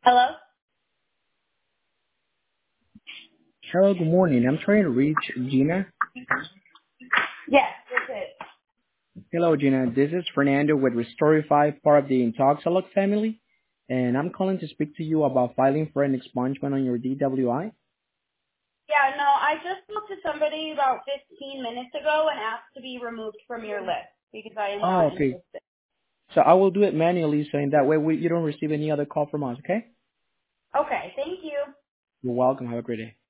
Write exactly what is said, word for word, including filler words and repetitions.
Hello? Hello, good morning. I'm trying to reach Gina. Yes, this is. Hello, Gina. This is Fernando with Restorify, part of the Intoxalog family, and I'm calling to speak to you about filing for an expungement on your D W I. Yeah, no, I just spoke to somebody about fifteen minutes ago and asked to be removed from your list because I am Oh, not okay. interested. So I will do it manually, so in that way we, you don't receive any other call from us, okay? Okay, thank you. You're welcome. Have a great day.